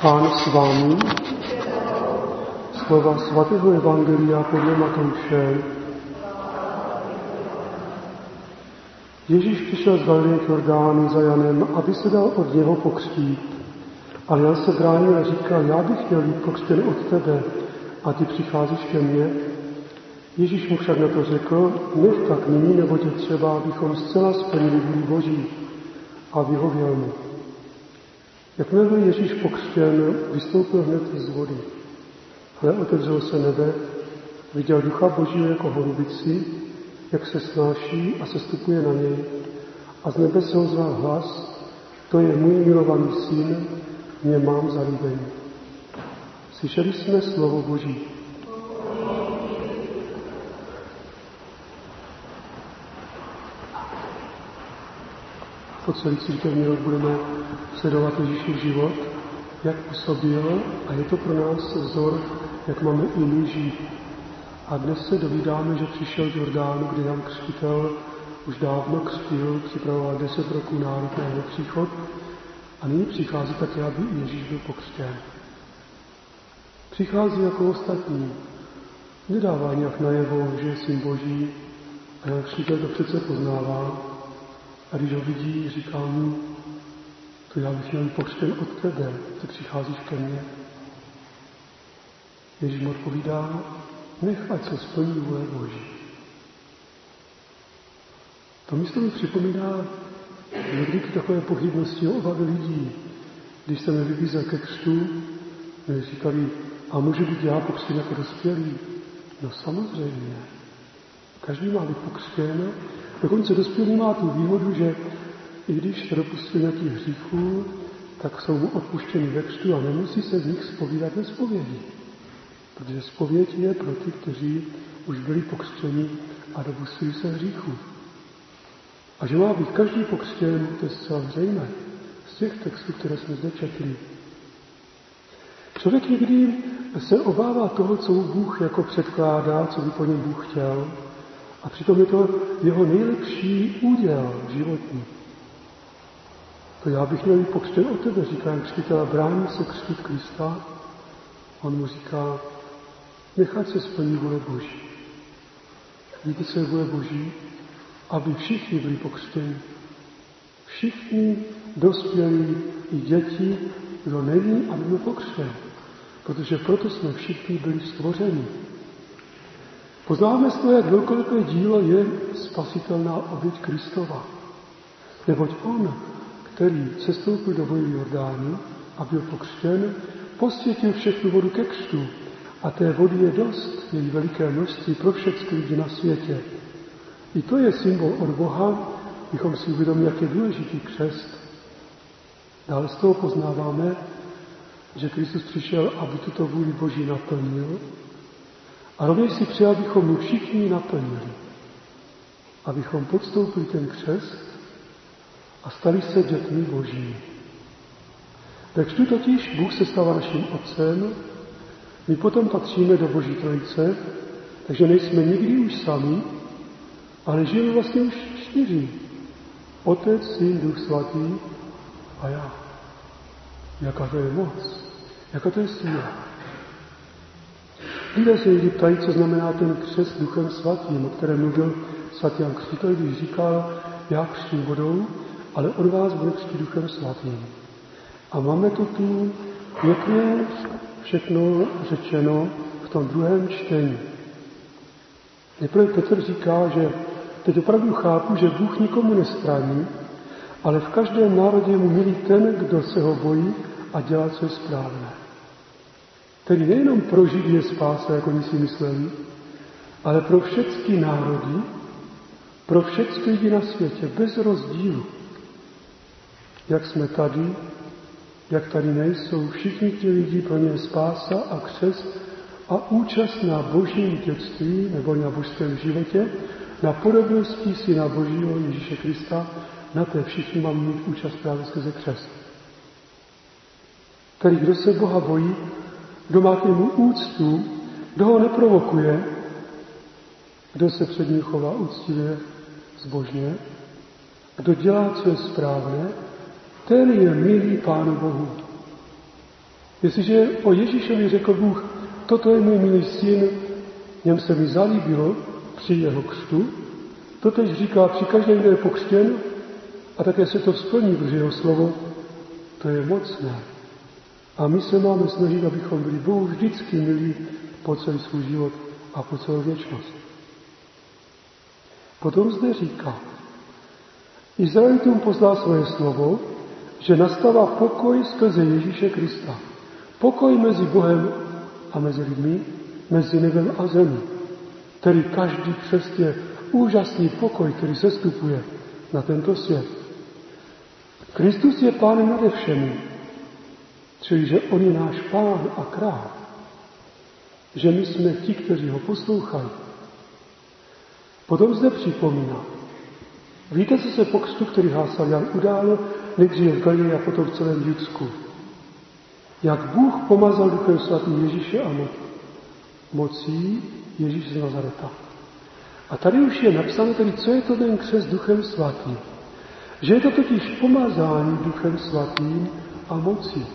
Pán s vámi. Slova svatého evangelia podle Matouše. Ježíš přišel z Galileje k Jordánu za Janem, aby se dal od něho pokřtít. Ale Jan se bránil a říkal, já bych chtěl být pokřtěn od tebe a ty přicházíš ke mně. Ježíš mu však na to řekl, nech tak nyní, neboť je třeba, abychom zcela splnili vůli Boží, a vyhověl mu. Jakmile byl Ježíš pokřtěn, vystoupil hned z vody. Hle, otevřelo se nebe, viděl Ducha Božího jako holubici, jak se snáší a sestupuje na něj. A z nebe se ozval hlas, to je můj milovaný syn, mě mám zalíbený. Slyšeli jsme slovo Boží. Po celý církevní rok budeme sledovat Ježíšův život, jak působil, a je to pro nás vzor, jak máme i my žít. A dnes se dovídáme, že přišel z Jordánu, kde Jan Křtitel už dávno křtil, připravoval 10 roků nárok na jeho příchod, a nyní přichází také, aby Ježíš byl pokřtěn. Přichází jako ostatní, nedává nějak najevo, že je syn Boží, a Jan Křtitel to přece poznává. A když ho vidí, říká mu, to já bych měl pokřtěn od tebe, ty přicházíš ke mně. Ježíš mu odpovídá, nech ať se splní vůle Boží. To místo mi připomíná někdy takové pochybnosti o obavy lidí. Když jsem je vybízel ke křtu, mi říkali, a můžu být já pokřtěn jako dospělý? No samozřejmě. Každý má být pokřtěn. Dokonce dospělý má tu výhodu, že i když se dopustil nějakých hříchů, tak jsou mu odpuštěni ve křtu a nemusí se z nich zpovídat ve zpovědi. Protože zpověď je pro ty, kteří už byli pokřtěni a dopustili se hříchů. A že má být každý pokřtěn, to je zcela zřejmé z těch textů, které jsme zde četli. Člověk někdy se obává toho, co mu Bůh jako předkládá, co by po něm Bůh chtěl, a přitom je to jeho nejlepší úděl životní. To já bych měl být pokřtěn od tebe, říká Jan Křtitel, a brání se křtít Krista. On mu říká, nechat se splní vůle Boží. Víte, co je vůle Boží? Aby všichni byli pokřtěni. Všichni dospělí i děti, kdo není, aby byl pokřtěn. Protože proto jsme všichni byli stvořeni. Poznáme z toho, jak velkolepé dílo je spasitelná oběť Kristova. Neboť on, který sestoupil do vody Jordánu a byl pokřtěn, posvětil všechnu vodu ke křtu. A té vody je dost, její veliké množství pro všechny lidi na světě. I to je symbol od Boha, bychom si uvědomili, jak je důležitý křest. Dále z toho poznáváme, že Kristus přišel, aby tuto vůli Boží naplnil, a rovněž si přeje, abychom mu všichni naplnili. Abychom podstoupili ten křest a stali se dětmi Božími. Ve křtu totiž Bůh se stává naším otcem, my potom patříme do Boží trojice, takže nejsme nikdy už sami, ale žijeme vlastně už 4. Otec, Syn, Duch Svatý a já. Jaká to je moc, jaká to je síla. Lidé se někdy ptají, co znamená ten křest Duchem Svatým, o kterém mluvil svatý Jan Křtitel, když říkal, já křtím vodou, ale od vás bude křtít Duchem Svatým. A máme to tu pěkně všechno řečeno v tom druhém čtení. Nejprve Petr říká, že teď opravdu chápu, že Bůh nikomu nestraní, ale v každém národě mu milí ten, kdo se ho bojí a dělá, co je správné. Tedy nejenom pro Židy je spása, jak oni si mysleli, ale pro všechny národy, pro všechny lidi na světě, bez rozdílu. Jak jsme tady, jak tady nejsou, všichni ti lidi, pro ně je spása a křest a účast na Božím dětství, nebo na božském životě, na podobnosti Syna Božího Ježíše Krista, na té všichni máme mít účast právě skrze křest. Tedy kdo se Boha bojí, kdo má k němu úctu, kdo ho neprovokuje, kdo se před ním chová úctivě, zbožně, kdo dělá, co je správné, ten je milý Pánu Bohu. Jestliže o Ježíšovi řekl Bůh, toto je můj milý syn, něm se mi zalíbilo při jeho křtu, totež říká při každém, kdo je pokřtěn, a také se to splní, protože jeho slovo, to je mocné. A my se máme snažit, abychom byli Bohu vždycky milí po celý svůj život a po celou věčnost. Potom zde říká, Izraelitům poslal svoje slovo, že nastává pokoj skrze Ježíše Krista. Pokoj mezi Bohem a mezi lidmi, mezi nebem a zemí. Tedy každý křest je úžasný pokoj, který sestupuje na tento svět. Kristus je pánem nade všemi, čili že on je náš pán a král. Že my jsme ti, kteří ho poslouchají. Potom zde připomíná. Víte, co se po křtu, který hlásal Jan, událo nejdříve v Galileji a potom v celém Judsku. Jak Bůh pomazal Duchem Svatým Ježíše a mocí Ježíše z Nazareta. A tady už je napsáno, tedy, co je to ten křest Duchem Svatým. Že je to totiž pomazání Duchem Svatým a mocí.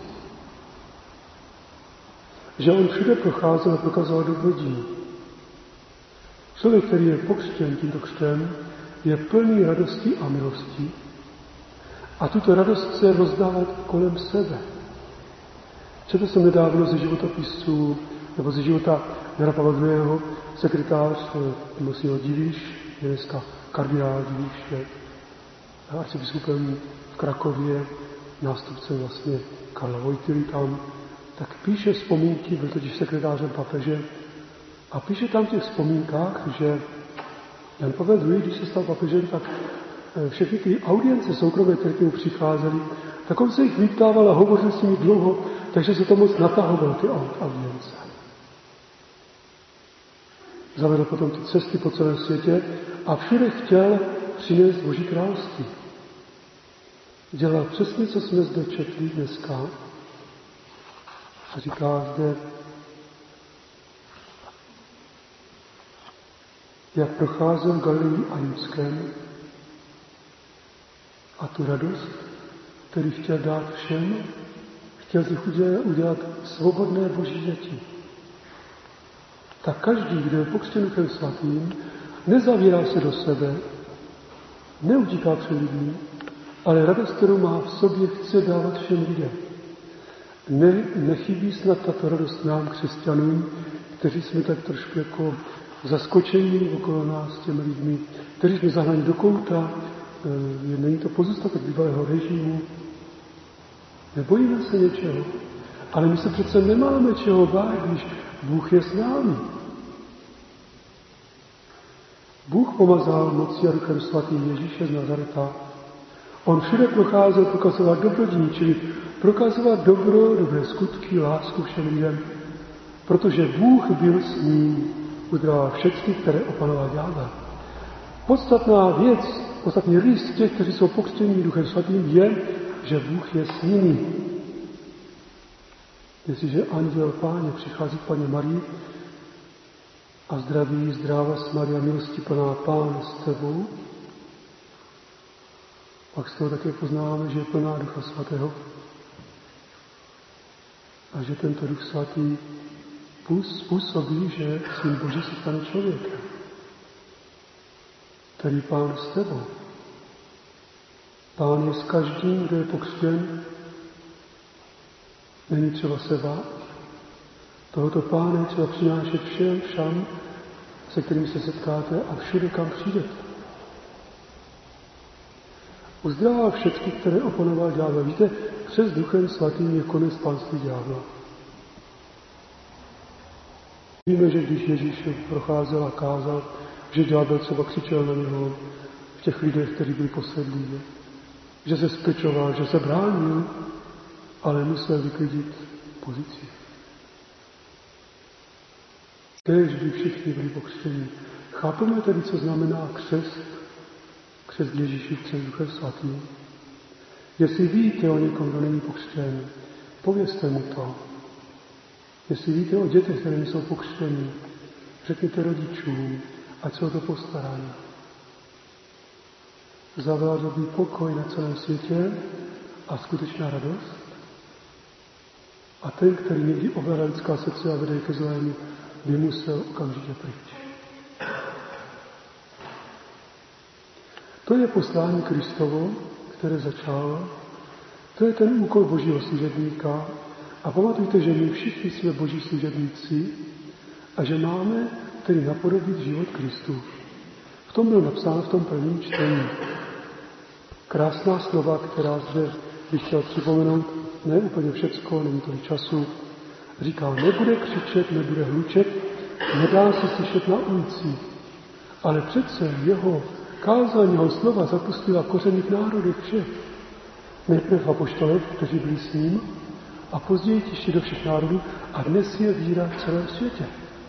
Že on všude procházel a prokazoval dobrodění. Člověk, který je pokřtěn tímto křtem, je plný radosti a milosti a tuto radost chce rozdávat kolem sebe. Četl jsem nedávno ze životopisů, nebo ze života Jana Pavla II. Sekretář Monsignor Divíš, je dneska kardinál Divíš, je arcibiskupem v Krakově, nástupcem vlastně Karla Wojtyly tam, tak píše vzpomínky, byl totiž sekretářem papeže, a píše tam v těch vzpomínkách, že Jan Pavel II., když se stal papežem, tak všechny ty audience soukromé, které k němu přicházely, tak on se jich vyptával a hovořil s nimi dlouho, takže se to moc natahoval, ty audience. Zavedl potom ty cesty po celém světě a všude chtěl přinést Boží království. Dělal přesně, co jsme zde četli dneska. A říká zde, jak procházel Galileí a Judskem a tu radost, který chtěl dát všem, chtěl z nich udělat svobodné Boží děti. Tak každý, kdo je pokřtěn Duchem Svatým, nezavírá se do sebe, neutíká před lidmi, ale radost, kterou má v sobě, chce dávat všem lidem. Nechybí snad tato radost nám, křesťanům, kteří jsme tak trošku jako zaskočení okolo nás těmi lidmi, kteří jsme zahnaní do kouta, není to pozůstatek bývalého režimu. Nebojíme se něčeho, ale my se přece nemáme čeho bát, když Bůh je s námi. Bůh pomazal mocí a Duchem Svatým Ježíše z Nazareta. On všude procházel prokazovat dobrodění, čili prokazovat dobro, dobré skutky, lásku všem lidem, protože Bůh byl s ním, uzdravil všechny, které opanoval ďábel. Podstatná věc, podstatný rys těch, kteří jsou pokřtěni Duchem Svatým, je, že Bůh je s nimi. Jestliže anděl Páně přichází k Paně Marii a zdraví, zdráva s Maria, milosti plná, Pán s tebou, pak z toho také poznáváme, že je plná Ducha Svatého a že tento Duch Svatý způsobí, že Syn Boží se stane člověkem. Tedy Pán s tebou. Pán je s každým, kdo je pokřtěn. Není třeba se bát. Tohoto Pána je třeba přinášet všem, se kterými se setkáte a všude, kam přijdete. Uzdravá všechny, které oponoval ďábel. Víte, přes Duchem Svatým je konec pánství ďábla. Víme, že když Ježíš procházel a kázal, že ďábel třeba křičel na něho v těch lidech, kteří byli posedlí, že se spečoval, že se bránil, ale musel vyklidit pozici. Kéž by všichni byli pokřtěni. Chápeme tedy, co znamená křest Ježíši, křest Duchem Svatým. Jestli víte o někom, kdo není pokřtěn, povězte mu to. Jestli víte o dětech, které jsou pokřtěni, řekněte rodičům, ať se o to postarají. Zavládl by pokoj na celém světě a skutečná radost. A ten, který někdy ovládá lidská srdce a vede ke zlému, by musel okamžitě pryč. To je poslání Kristovo, které začalo. To je ten úkol Božího služebníka. A pamatujte, že my všichni jsme Boží služebníci a že máme tedy napodobit život Kristův. V tom byl napsáno v tom prvním čtení. Krásná slova, která zde bych chtěl připomenout, ne úplně všecko, není tolik času. Říkal, nebude křičet, nebude hlučet, nedá se slyšet na ulici, ale přece jeho kázání, jeho slova zapustila kořeny v národech všech. Nejprve apoštolé, kteří byli s ním, a později tišti do všech národů, a dnes je víra v celém světě.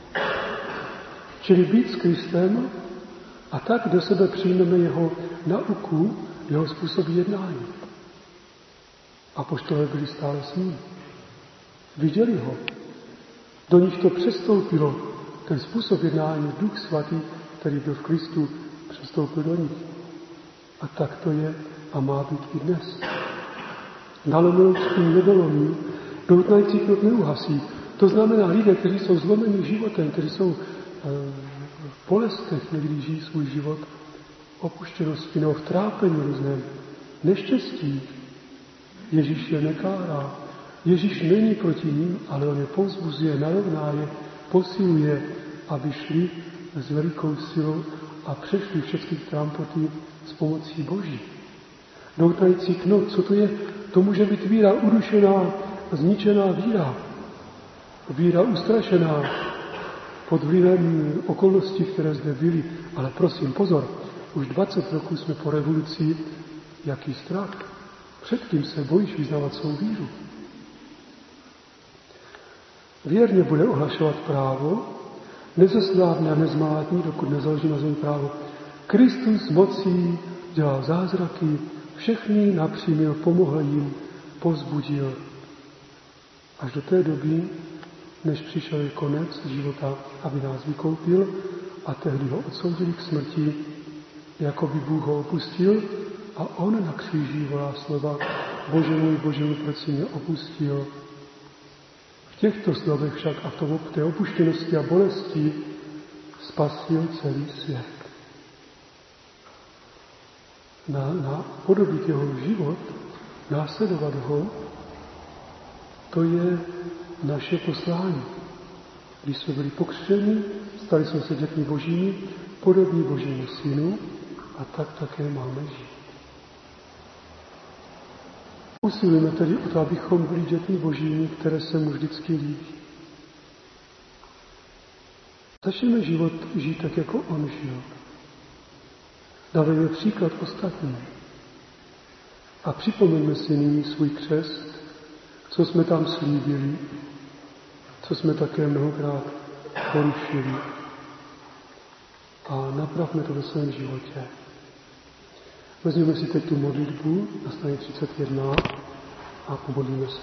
Čili být s Kristem a tak do sebe přijmeme jeho nauku, jeho způsob jednání. Apoštolé byli stále s ním. Viděli ho. Do nich to přestoupilo. Ten způsob jednání, Duch Svatý, který byl v Kristu, přestoupil do nich. A tak to je a má být i dnes. Nalomenou tím nedolomí, doutnající knot neuhasí. To znamená lidé, kteří jsou zlomeni životem, kteří jsou v bolestech, někdy žijí svůj život, opuštěnosti nebo v trápení různém, neštěstí. Ježíš je nekárá. Ježíš není proti ním, ale on je povzbuzuje, narovná je, posiluje, aby šli s velikou silou a přešli všechny trampoty s pomocí Boží. Doutnající knot, co to je? To může být víra udušená, zničená víra. Víra ustrašená pod vlivem okolností, které zde byly. Ale prosím, pozor, už 20 roků jsme po revoluci, jaký strach. Před kým se bojíš vyznávat svou víru? Věrně bude ohlašovat právo, nezeslávne a nezmátní, dokud nezaloží na zemi právo. Kristus mocí dělal zázraky, všechny napřímil, pomohl jim, povzbudil. Až do té doby, než přišel konec života, aby nás vykoupil, a tehdy ho odsoudili k smrti, jako by Bůh ho opustil, a on na kříži volá slova: Bože můj, proč jsi mě opustil? V těchto slovech však a v té opuštěnosti a bolesti spasil celý svět. Na podobit jeho život, následovat ho, to je naše poslání. Když jsme byli pokřtěni, stali jsme se dětmi Božími, podobní Božímu synu, a tak také máme žít. Usilujeme tedy o to, abychom byli dětmi Božími, které se mu vždycky líbí. Začneme život žít tak, jako on žil. Dávejme příklad ostatním. A připomeňme si nyní svůj křest, co jsme tam slíbili, co jsme také mnohokrát porušili. A napravme to ve svém životě. Vezměme si teď tu modlitbu na straně 31 a pomodlíme se.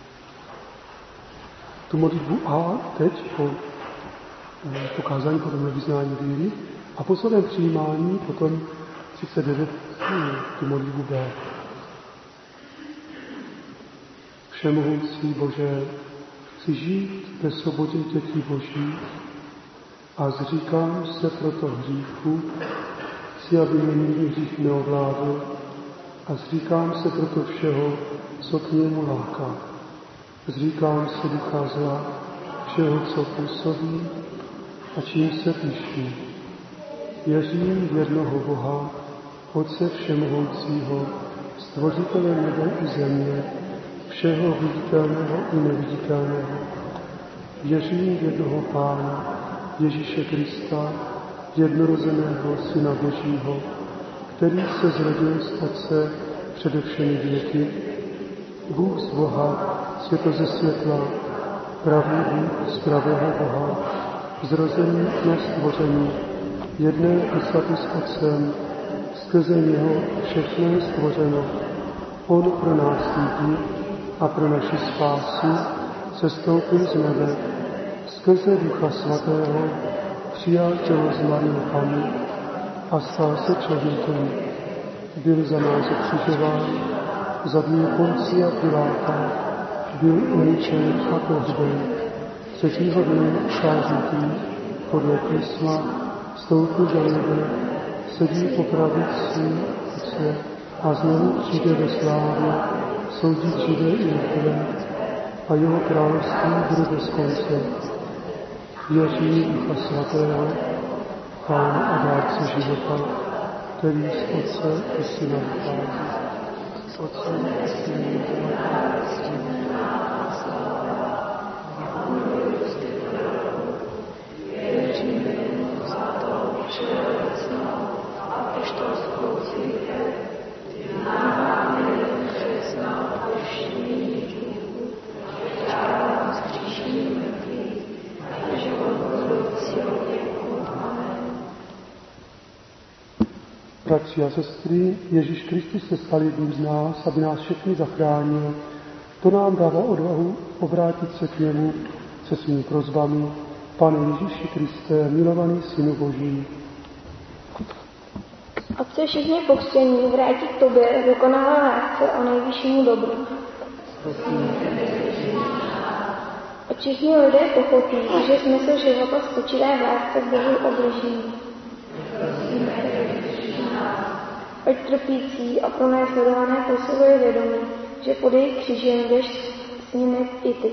Tu modlitbu A teď po kázání, potom na vyznání víry a po svém přijímání potom 39 tu modlitbu B. Všemohoucí Bože, chci žít ve svobodě dětí Boží a zříkám se proto hříchu, chci, aby mě nikdy hřích neovládl a zříkám se proto všeho, co k němu láká. Zříkám se ducha zla, všeho, co působí a čím se pyšní. Věřím v jednoho Boha, Otce všemohoucího, stvořitele nebe i země, všeho viditelného i neviditelného. Věřím v jednoho Pána, Ježíše Krista, jednorozeného Syna Božího, který se zrodil z Otce přede všemi věky, Bůh z Boha, světlo ze světla, pravý Bůh z pravého Boha, zrozený nestvořený, jedné podstaty s Otcem, skrze něho všechno je stvořeno. On pro nás lidi a pro naši spásu sestoupil z nebe, skrze Ducha Svatého přijal tělo z Marie Panny a stal se člověkem. Byl za nás ukřižován, za dní Poncia Piláta, byl umučen a pohřben, třetího dne stářitý podle písma, stoupil do nebe, sedí po pravici Otce a znovu přijde ve slávě, soudit živé i mrtvé, a jeho království bude bez konce. Věří Ducha Svatého, Pána a dárce života, který z Otce i Syna vychází. Z Otce i Syna Bratři a sestry, Ježíš Kristus se stal jedním z nás, aby nás všechny zachránil. To nám dává odvahu obrátit se k němu se svými prosbami. Pane Ježíši Kriste, milovaný Synu Boží. Ať se všichni pokřtění vrátí k tobě, dokonalá lásce a nejvyššímu dobru. Ať všichni lidé pochopí, že smysl života spočívá v lásce k Bohu a bližním. Ať trpící a pronásledované posilují vědomí, že pod jejich křížem jdeš s nimi i ty.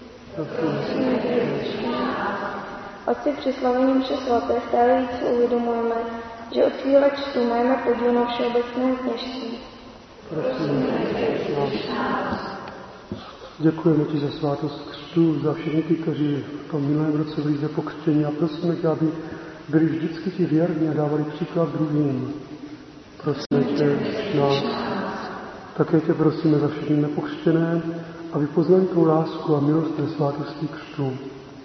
Ať si při slavení mše svaté stále více uvědomujeme, že od chvíle křtu máme podíl na všeobecném kněžství. Děkujeme ti za svátost křtu, za všechny ty, kteří v tom minulém roce byli zde pokřtěni, a prosíme tě, aby byli vždycky ti věrní a dávali příklad druhým. Prosíme tě nás. Také tě prosíme za všechny nepokřtěné, aby poznali tu lásku a milost ve svátosti křtu.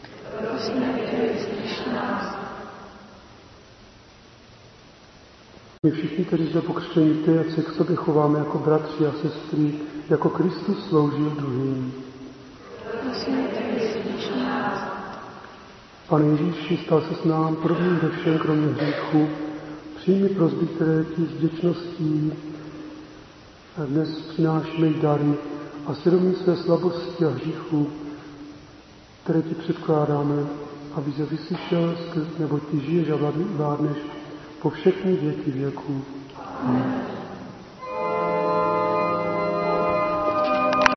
My všichni, kteří jsme pokřtěni, ty, ať se k sobě chováme jako bratři a sestry, jako Kristus sloužil druhým. Pane Ježíši, stal se s nám podobným ve všem, kromě hříchu. Přijmi prosby, které ti s vděčností dnes přinášíme dary, a svědomí své slabosti a hříchu, které ti předkládáme, aby se vyslyšel, nebo ty žiješ a vládneš po všechny věky věků. Amen.